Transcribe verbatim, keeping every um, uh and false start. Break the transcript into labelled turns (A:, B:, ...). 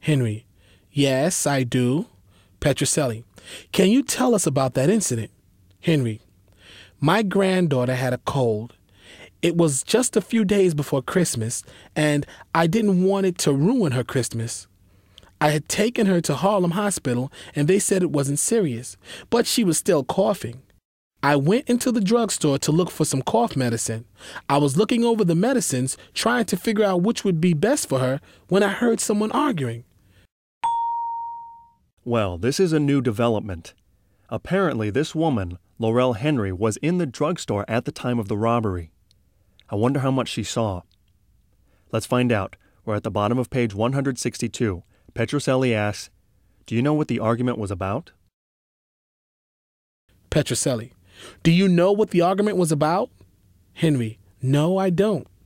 A: Henry: Yes, I do. Petrocelli: Can you tell us about that incident? Henry: My granddaughter had a cold. It was just a few days before Christmas, and I didn't want it to ruin her Christmas. I had taken her to Harlem Hospital, and they said it wasn't serious, but she was still coughing. I went into the drugstore to look for some cough medicine. I was looking over the medicines, trying to figure out which would be best for her, when I heard someone arguing.
B: Well, this is a new development. Apparently, this woman, Laurel Henry, was in the drugstore at the time of the robbery. I wonder how much she saw. Let's find out. We're at the bottom of page one hundred sixty-two. Petrocelli asks, do you know what the argument was about?
A: Petrocelli: Do you know what the argument was about? Henry: No, I don't.